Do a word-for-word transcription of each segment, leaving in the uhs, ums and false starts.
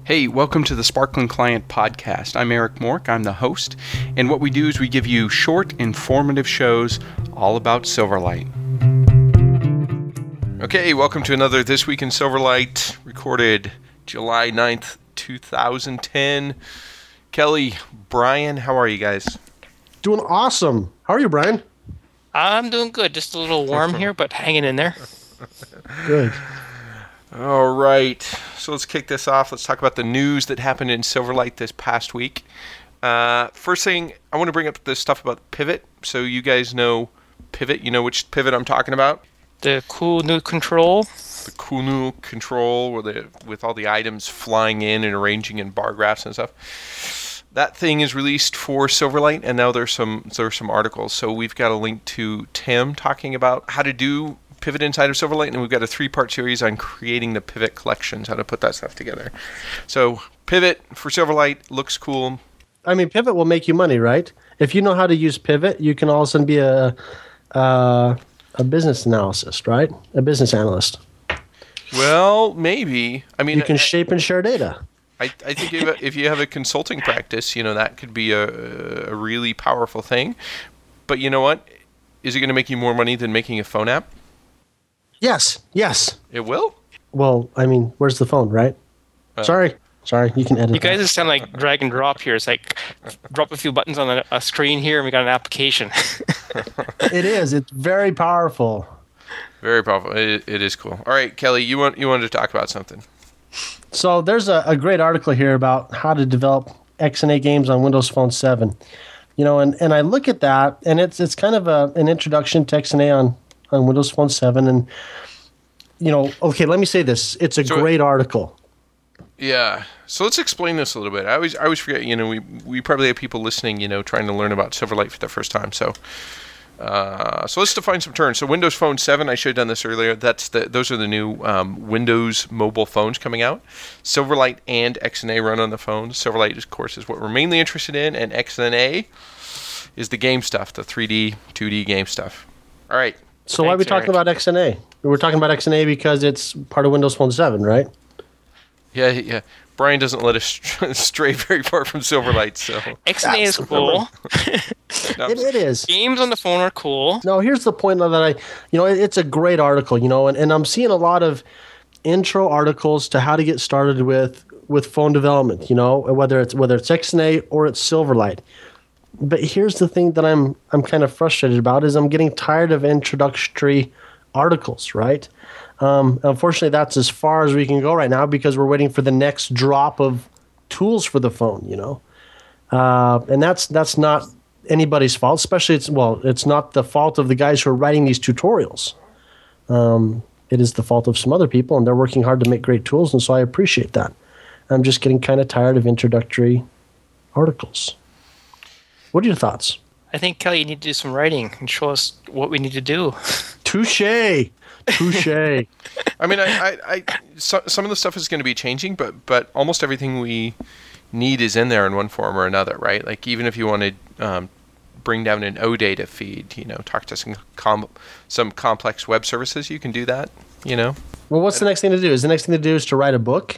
Hey, welcome to the Sparkling Client Podcast. I'm Eric Mork, I'm the host, and what we do is we give you short, informative shows all about Silverlight. Okay, welcome to another This Week in Silverlight, recorded July ninth, twenty ten. Kelly, Brian, how are you guys? Doing awesome. How are you, Brian? I'm doing good. Just a little warm here, but hanging in there. Good. All right, so let's kick this off. Let's talk about the news that happened in Silverlight this past week. Uh, first thing, I want to bring up this stuff about Pivot. So you guys know Pivot. You know which Pivot I'm talking about? The cool new control. The cool new control where the, with all the items flying in and arranging in bar graphs and stuff. That thing is released for Silverlight, and now there's some there's some articles. So we've got a link to Tim talking about how to do Pivot inside of Silverlight, and we've got a three-part series on creating the Pivot collections, how to put that stuff together. So Pivot for Silverlight looks cool. I mean, Pivot will make you money, right? If you know how to use Pivot, you can all of a sudden be a uh, a business analyst, right? A business analyst. Well, maybe. I mean, you can I, shape and share data. I, I think if, if you have a consulting practice, you know, that could be a, a really powerful thing. But you know what? Is it going to make you more money than making a phone app? Yes, yes. It will? Well, I mean, where's the phone, right? Uh, sorry. Sorry, you can edit You guys that. just sound like drag and drop here. It's like drop a few buttons on a, a screen here and we got an application. It is. It's very powerful. Very powerful. It, it is cool. All right, Kelly, you want you wanted to talk about something. So there's a, a great article here about how to develop X N A games on Windows Phone seven. You know, and, and I look at that, and it's it's kind of a, an introduction to X N A on on Windows Phone seven, and you know, okay, let me say this: it's a so, great article. Yeah. So let's explain this a little bit. I always, I always forget. You know, we we probably have people listening, you know, trying to learn about Silverlight for the first time. So, uh, so let's define some terms. So Windows Phone seven, I should have done this earlier. That's the those are the new um, Windows mobile phones coming out. Silverlight and X N A run on the phones. Silverlight, of course, is what we're mainly interested in, and X N A is the game stuff, the three D, two D game stuff. All right. So why are we talking about X N A? We're talking about X N A because it's part of Windows Phone seven, right? Yeah, yeah. Brian doesn't let us stray very far from Silverlight, so X N A is cool. no, it, it is. Games on the phone are cool. No, here's the point that I, you know, it, it's a great article, you know, and, and I'm seeing a lot of intro articles to how to get started with with phone development, you know, whether it's whether it's X N A or it's Silverlight. But here's the thing that I'm I'm kind of frustrated about is I'm getting tired of introductory articles, right? Um, unfortunately, that's as far as we can go right now because we're waiting for the next drop of tools for the phone, you know? Uh, and that's that's not anybody's fault, especially, it's well, it's not the fault of the guys who are writing these tutorials. Um, it is the fault of some other people, and they're working hard to make great tools, and so I appreciate that. I'm just getting kind of tired of introductory articles. What are your thoughts? I think, Kelly, you need to do some writing and show us what we need to do. Touche. Touche. I mean, I, I, I so, some of the stuff is going to be changing, but but almost everything we need is in there in one form or another, right? Like even if you want to um, bring down an O data feed, you know, talk to some com- some complex web services, you can do that, you know. Well, what's the next thing to do? Is the next thing to do is to write a book?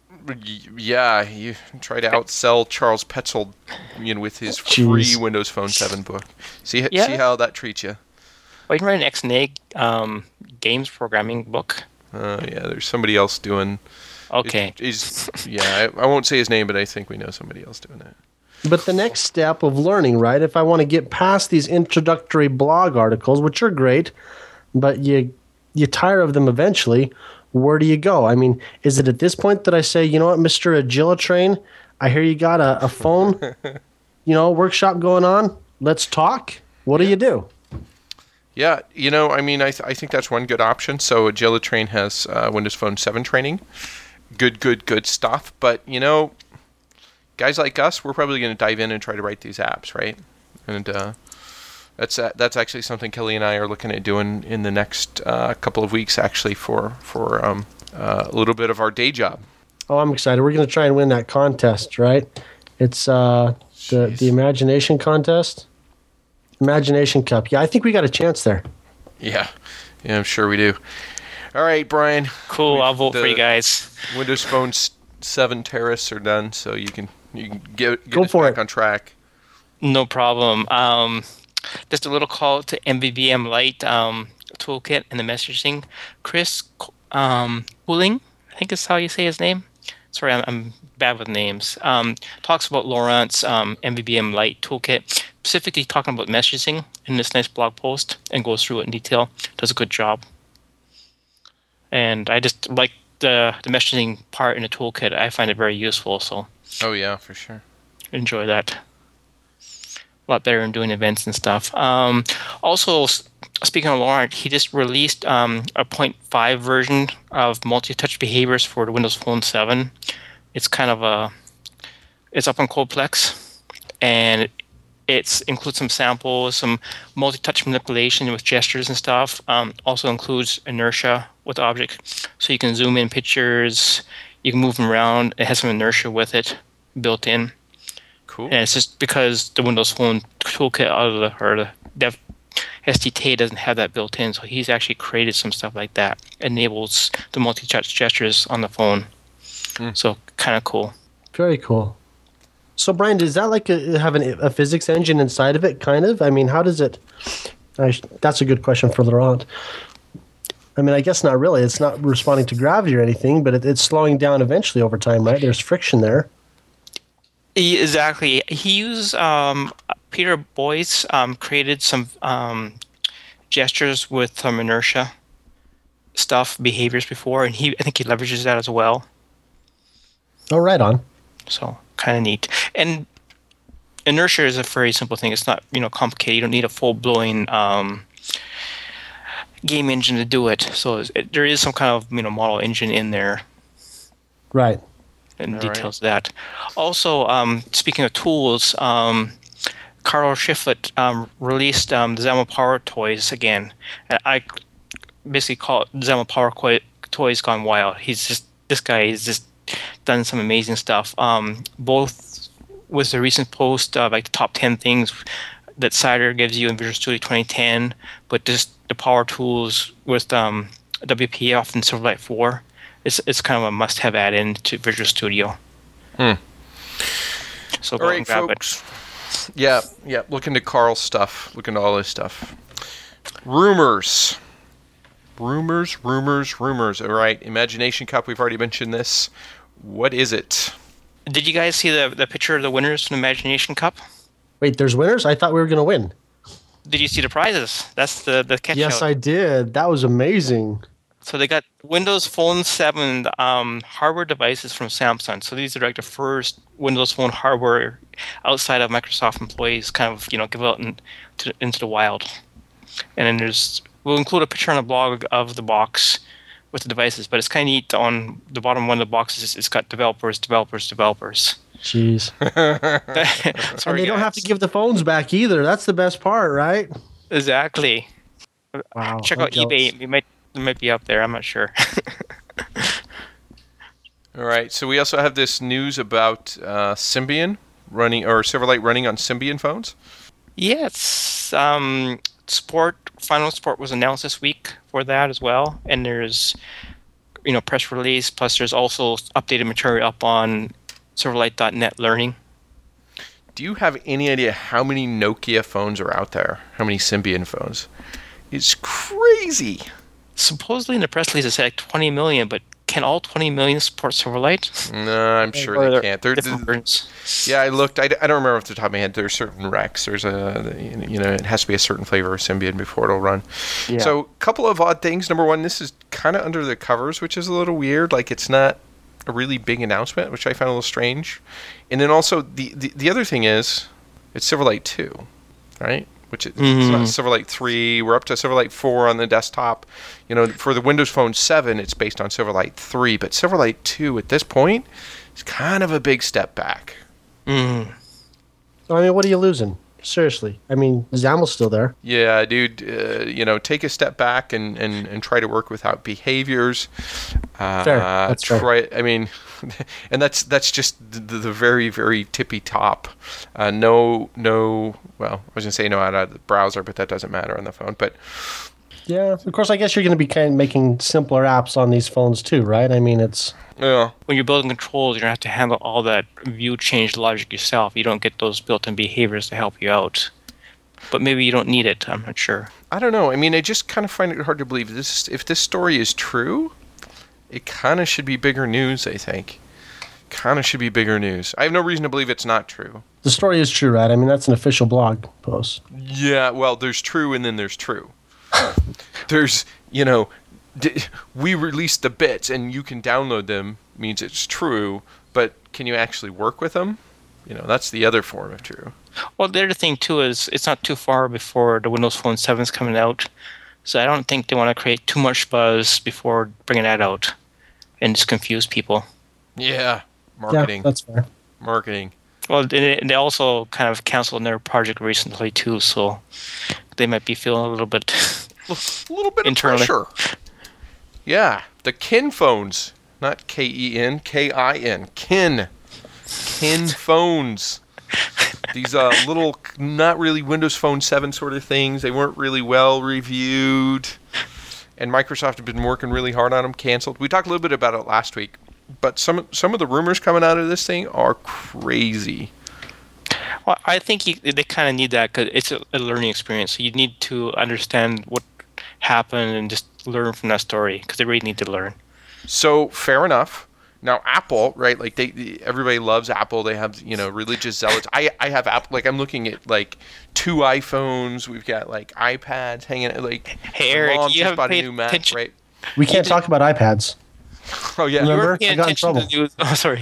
Yeah, you try to outsell Charles Petzold, you know, with his Jeez. free Windows Phone seven book. See, yeah. see how that treats you. Well, you can write an X N A um, games programming book. Uh, yeah, there's somebody else doing. Okay. It, he's, yeah, I, I won't say his name, but I think we know somebody else doing it. But the next step of learning, right? If I want to get past these introductory blog articles, which are great, but you you tire of them eventually. Where do you go? I mean, is it at this point that I say, you know what, Mister Agilitrain, I hear you got a, a phone, you know, workshop going on. Let's talk. What do you do? Yeah, you know, I mean, I th- I think that's one good option. So Agilitrain has uh, Windows Phone seven training. Good, good, good stuff. But, you know, guys like us, we're probably going to dive in and try to write these apps, right? And uh, that's uh, that's actually something Kelly and I are looking at doing in the next uh, couple of weeks, actually, for, for um, uh, a little bit of our day job. Oh, I'm excited. We're going to try and win that contest, right? It's uh, the, the Imagination Contest. Imagination Cup. Yeah, I think we got a chance there. Yeah. Yeah, I'm sure we do. All right, Brian. Cool. I'll vote the for you guys. Windows Phone seven terrorists are done, so you can you can get, get Go us for back it. on track. No problem. Um, just a little call to M V B M Lite um, toolkit and the messaging. Chris um, Cooling, I think is how you say his name. Sorry, I'm, I'm bad with names. Um, talks about Laurent's um, M V B M Lite toolkit, specifically talking about messaging in this nice blog post, and goes through it in detail. Does a good job. And I just like the the messaging part in the toolkit. I find it very useful, so Oh yeah, for sure. enjoy that. A lot better in doing events and stuff. Um, also, s- speaking of Laurent, he just released um, a point five version of multi-touch behaviors for the Windows Phone seven. It's kind of a, it's up on Codeplex, and it includes some samples, some multi-touch manipulation with gestures and stuff. Um, also includes inertia with object, so you can zoom in pictures, you can move them around. It has some inertia with it built in. Cool. And it's just because the Windows Phone toolkit out of the or the dev S D K doesn't have that built in, so he's actually created some stuff like that. Enables the multi-touch gestures on the phone. Mm. So kind of cool. Very cool. So, Brian, does that like a, have an, a physics engine inside of it? Kind of. I mean, how does it? I, sh- that's a good question for Laurent. I mean, I guess not really. It's not responding to gravity or anything, but it, it's slowing down eventually over time, right? There's friction there. He- Exactly. He used um, Peter Boyce um, created some um, gestures with some inertia stuff, behaviors before, and he I think he leverages that as well. Oh, right on. So kind of neat. And inertia is a very simple thing. It's not you know complicated. You don't need a full blown um, game engine to do it. So it, there is some kind of you know model engine in there Right. and All details of that. Also, um, speaking of tools, um, Carl Shiflett um, released um, the Xamarin Power Toys again. And I basically call it Xamarin Power Coi- Toys Gone Wild. He's just this guy is just done some amazing stuff. Um, both with the recent post of like the top ten things that Cider gives you in Visual Studio twenty ten, but just the power tools with um, W P F and Silverlight four. It's it's kind of a must-have add-in to Visual Studio. Hmm. So All go right, and grab folks. Yeah, yeah. Look into Carl's stuff. Look into all his stuff. Rumors. Rumors, rumors, rumors. All right. Imagination Cup. We've already mentioned this. What is it? it. Did you guys see the the picture of the winners from the Imagination Cup? Wait, there's winners? I thought we were going to win. Did you see the prizes? That's the the catch. Yes, out. I did. That was amazing. So they got Windows Phone seven um, hardware devices from Samsung. So these are like the first Windows Phone hardware outside of Microsoft employees kind of, you know, give out in, to, into the wild. And then there's, we'll include a picture on the blog of the box with the devices, but it's kind of neat on the bottom one of the boxes. It's got developers, developers, developers. Jeez. Sorry, And they don't guys. have to give the phones back either. That's the best part, right? Exactly. Wow. Check I'm out jealous. eBay. It might, it might be up there. I'm not sure. All right. So we also have this news about uh, Symbian running, or Silverlight running on Symbian phones. Yes, um, support final support was announced this week for that as well, and there's you know press release. Plus, there's also updated material up on Silverlight dot net Learning. Do you have any idea how many Nokia phones are out there? How many Symbian phones? It's crazy. Supposedly in the press release it said like twenty million, but can all twenty million support Silverlight? No, I'm sure Or they there can't. They're, different they're- versions. yeah, I looked. I, d- I don't remember off the top of my head. There's certain recs. There's a, you know, it has to be a certain flavor of Symbian before it'll run. Yeah. So, a couple of odd things. Number one, this is kind of under the covers, which is a little weird. Like, it's not a really big announcement, which I found a little strange. And then also, the, the, the other thing is, it's Silverlight two, right? Which is, it's not Mhm. Silverlight three. We're up to Silverlight four on the desktop. You know, for the Windows Phone seven, it's based on Silverlight three. But Silverlight two, at this point, is kind of a big step back. Mm. I mean, what are you losing? Seriously. I mean, XAML's still there. Yeah, dude, uh, you know, take a step back and, and, and try to work without behaviors. Uh, Fair. That's fair. try, I mean, and that's that's just the, the very, very tippy top. Uh, no, no, well, I was going to say no out of the browser, but that doesn't matter on the phone. But Yeah, of course. I guess you're going to be kind of making simpler apps on these phones too, right? I mean, it's Yeah. When you're building controls, you don't have to handle all that view change logic yourself. You don't get those built-in behaviors to help you out. But maybe you don't need it. I'm not sure. I don't know. I mean, I just kind of find it hard to believe this. If this story is true, it kind of should be bigger news. I think. Kind of should be bigger news. I have no reason to believe it's not true. the story is true, right? I mean, that's an official blog post. Yeah. Well, there's true, and then there's true. There's, you know, d- we released the bits, and you can download them. Means it's true, but can you actually work with them? You know, that's the other form of true. Well, the other thing too is it's not too far before the Windows Phone seven is coming out, so I don't think they want to create too much buzz before bringing that out and just confuse people. Yeah. Marketing. Yeah, that's fair. Marketing. Well, they, they also kind of canceled their project recently too, so they might be feeling a little bit A little bit internally. of pressure. Yeah, the Kin phones, not K E N, K I N, Kin, Kin phones. These uh, little, not really Windows Phone seven sort of things. They weren't really well reviewed, and Microsoft had been working really hard on them. Canceled. We talked a little bit about it last week, but some some of the rumors coming out of this thing are crazy. Well, I think you, they kind of need that because it's a, a learning experience. So you need to understand what happened and just learn from that story because they really need to learn. So fair enough. Now Apple, right? Like they, everybody loves Apple. They have, you know, religious zealots. I, I have Apple. Like I'm looking at like two iPhones. We've got like iPads hanging. Like Hey, my Eric, mom you just haven't bought a paid new Mac, attention- right? We can't talk about iPads. Oh yeah. Remember? You were paying I got in attention to trouble. the news. Oh, sorry.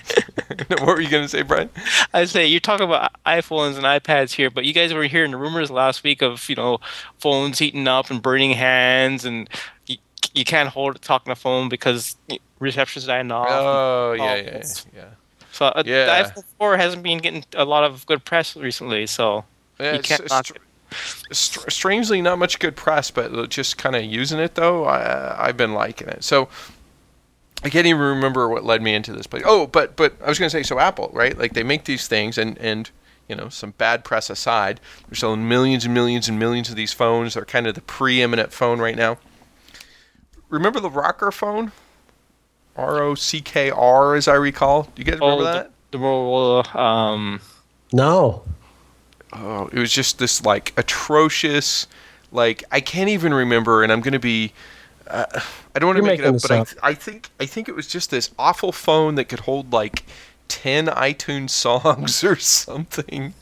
What were you gonna say, Brian? I say you're talking about iPhones and iPads here, but you guys were hearing the rumors last week of you know phones heating up and burning hands, and you, you can't hold talk on the phone because reception's dying off. Oh yeah, Oh, yeah, yeah. it's- yeah. So uh, Yeah. the iPhone four hasn't been getting a lot of good press recently, so Yeah, you it's- can't it's knock str- it. str- strangely, not much good press, but just kind of using it though. I, I've been liking it. So I can't even remember what led me into this place. Oh, but but I was going to say, so Apple, right? Like they make these things, and and you know, some bad press aside, they're selling millions and millions and millions of these phones. They're kind of the preeminent phone right now. Remember the Rocker phone? R O C K R, as I recall. Do you guys remember Oh, that? The, the Motorola, um, No. Oh, it was just this like atrocious, like I can't even remember, and I'm gonna be, uh, I don't want to You're make it making up, this but up. I, I think I think it was just this awful phone that could hold like ten iTunes songs or something.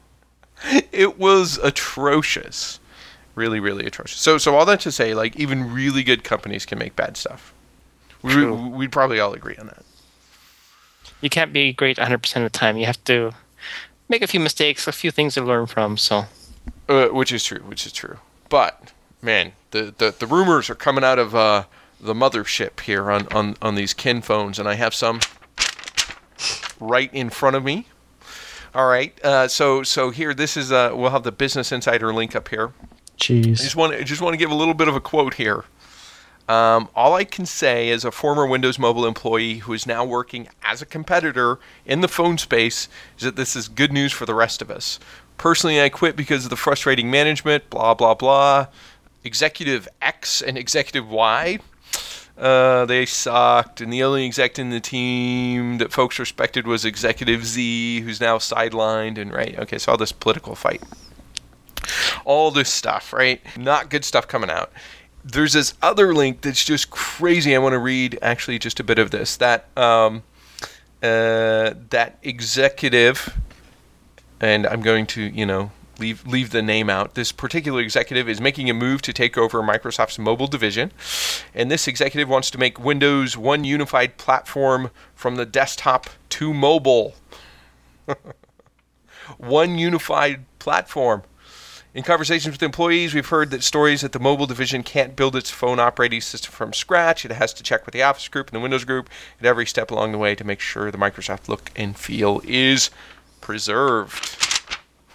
It was atrocious, really, really atrocious. So, so all that to say, like even really good companies can make bad stuff. We, True. we'd probably all agree on that. you can't be great one hundred percent of the time. You have to make a few mistakes, a few things to learn from. So Uh, which is true, which is true. But man, the, the, the rumors are coming out of uh, the mothership here on, on, on these Kin phones, and I have some right in front of me. All right, uh, so so here, this is uh, we'll have the Business Insider link up here. I Jeez. just want to just want to give a little bit of a quote here. Um, all I can say as a former Windows Mobile employee who is now working as a competitor in the phone space is that this is good news for the rest of us. Personally, I quit because of the frustrating management, blah, blah, blah. Executive X and Executive Y, uh, they sucked. And the only exec in the team that folks respected was Executive Z, who's now sidelined. And right, okay, so all this political fight. All this stuff, right? Not good stuff coming out. There's this other link that's just crazy. I want to read actually just a bit of this. That um, uh, that executive, and I'm going to, you know, leave leave the name out. This particular executive is making a move to take over Microsoft's mobile division, and this executive wants to make Windows one unified platform from the desktop to mobile. One unified platform. In conversations with employees, we've heard that stories that the mobile division can't build its phone operating system from scratch. It has to check with the Office group and the Windows group at every step along the way to make sure the Microsoft look and feel is preserved.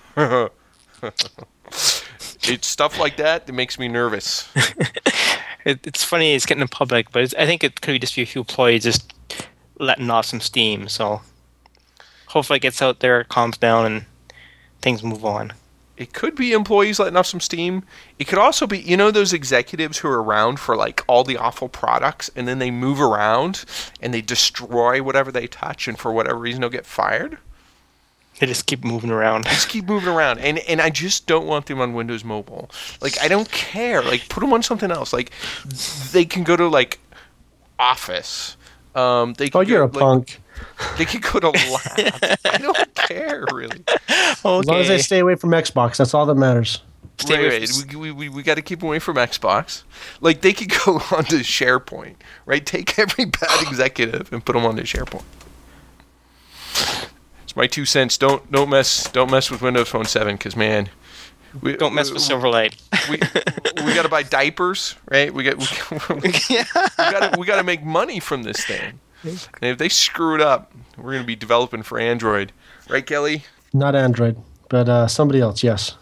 It's stuff like that that makes me nervous. it, it's funny it's getting in public, but it's, I think it could just be a few employees just letting off some steam. So hopefully it gets out there, calms down, and things move on. It could be employees letting off some steam. It could also be, you know, those executives who are around for like all the awful products, and then they move around and they destroy whatever they touch, and for whatever reason they'll get fired. They just keep moving around. Just keep moving around, and and I just don't want them on Windows Mobile. Like, I don't care. Like, put them on something else. Like, they can go to like Office. Um, they can Oh, you're go, a like, punk. They could go to Lab. I don't care really. Okay. As long as they stay away from Xbox, that's all that matters. Stay Right, away right. from- We, we, we got to keep away from Xbox. Like, they could go onto SharePoint, right? Take every bad executive and put them onto SharePoint. It's my two cents. Don't don't mess don't mess with Windows Phone seven, because man, we Don't mess with Silverlight. we we got to buy diapers, right? We got we, we got to we got to make money from this thing. And if they screw it up, we're going to be developing for Android, right, Kelly? Not Android, but uh, somebody else, yes.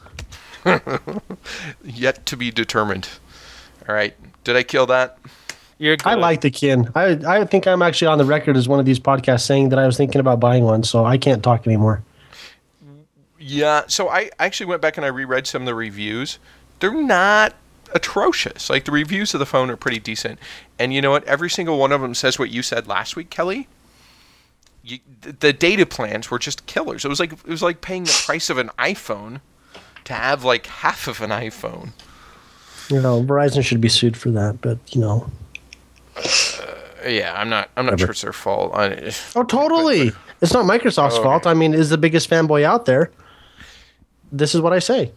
Yet to be determined. All right. Did I kill that? You're good. I like the Kin. I I think I'm actually on the record as one of these podcasts saying that I was thinking about buying one, so I can't talk anymore. Yeah. So I actually went back and I reread some of the reviews. They're not atrocious. Like, the reviews of the phone are pretty decent. And you know what? Every single one of them says what you said last week, Kelly. You, the data plans were just killers. It was like it was like paying the price of an iPhone to have like half of an iPhone. You know, Verizon should be sued for that, but you know. Yeah, I'm not. I'm not Whatever. sure it's their fault. I, Oh, totally. It's not Microsoft's Oh, fault. okay. I mean, is the biggest fanboy out there. This is what I say.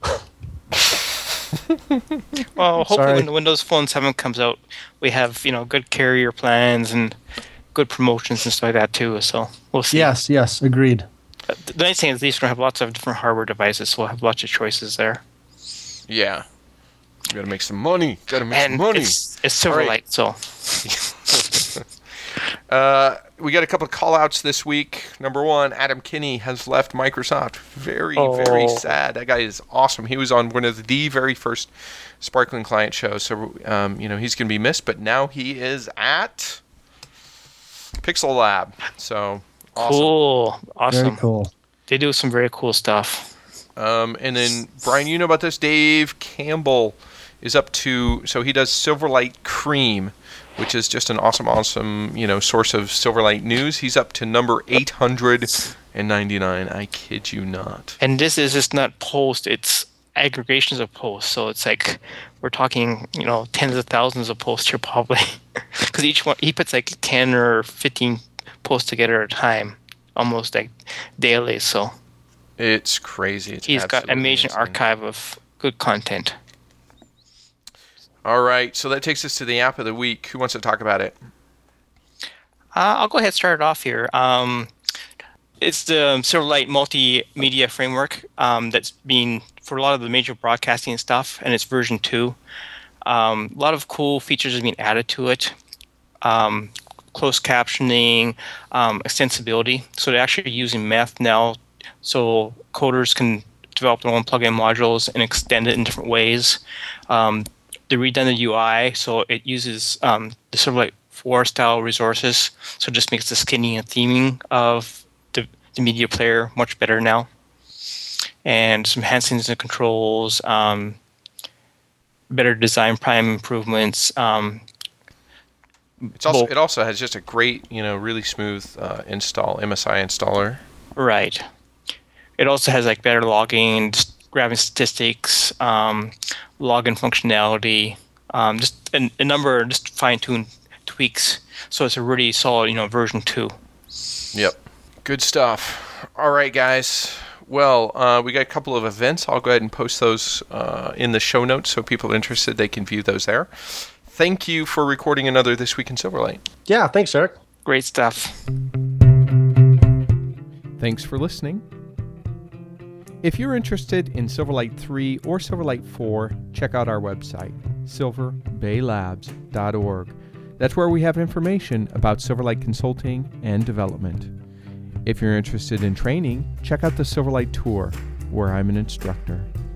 Well, hopefully Sorry. when the Windows Phone seven comes out, we have, you know, good carrier plans and good promotions and stuff like that too. So we'll see. Yes, yes, agreed. Uh, The nice thing is at least we're going to have lots of different hardware devices, so we'll have lots of choices there. yeah. Got to make some money. Got to make And some money. it's, it's All Silverlight, right. so Uh, we got a couple of call-outs this week. Number one, Adam Kinney has left Microsoft. Very, very Oh. sad. That guy is awesome. He was on one of the very first Sparkling Client shows, so um, you know he's going to be missed. But now he is at Pixel Lab. So awesome. cool. Awesome. Very cool. They do some very cool stuff. Um, and then Brian, you know about this? Dave Campbell is up to, so he does Silverlight Cream, which is just an awesome, awesome, you know, source of Silverlight news. He's up to number eight hundred ninety-nine. I kid you not. And this is just not posts, it's aggregations of posts. So it's like we're talking, you know, tens of thousands of posts here probably. Because each one, he puts like ten or fifteen posts together at a time, almost like daily. So It's crazy. It's he's got an absolutely amazing insane. archive of good content. All right, so that takes us to the app of the week. Who wants to talk about it? Uh, I'll go ahead and start it off here. Um, it's the Silverlight multimedia framework um, that's been for a lot of the major broadcasting stuff, and it's version two. Um, a lot of cool features have been added to it. Um, closed captioning, um, extensibility. So they're actually using Meth now, so coders can develop their own plugin modules and extend it in different ways. Um, the redundant U I, so it uses um, the Silverlight four style resources, so it just makes the skinning and theming of the, the media player much better now. And some enhancements and controls, um, better design prime improvements. Um, It's also Well- it also has just a great, you know, really smooth uh, install M S I installer. right. It also has like better logging, just grabbing statistics, um, login functionality, um, just a, a number of just fine-tuned tweaks. So it's a really solid, you know, version two. Yep. Good stuff. All right, guys. Well, uh, we got a couple of events. I'll go ahead and post those uh, in the show notes so people interested, they can view those there. Thank you for recording another This Week in Silverlight. Yeah, thanks, Eric. Great stuff. Thanks for listening. If you're interested in Silverlight three or Silverlight four, check out our website, silver bay labs dot org. That's where we have information about Silverlight consulting and development. If you're interested in training, check out the Silverlight Tour, where I'm an instructor.